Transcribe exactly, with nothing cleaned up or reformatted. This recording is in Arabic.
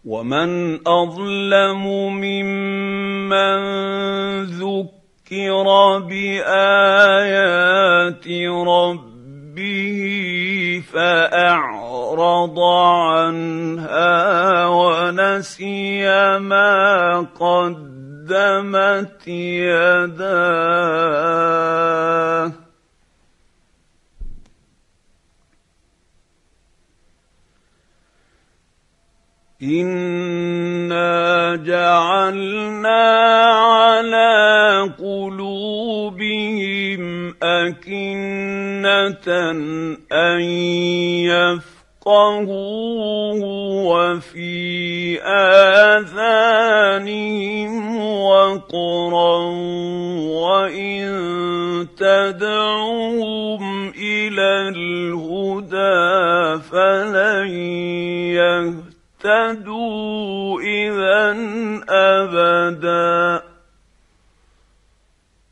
ومن اظلم ممن ذكر بايات ربه فاعرض عنها ونسي ما قدمت يداه إنا جعلنا على قلوبهم أكنة أن يفقهوه وفي آذانهم وقرا وإن تدعوهم إلى الهدى فلن يهتدوا اهتدوا إذا أبدا.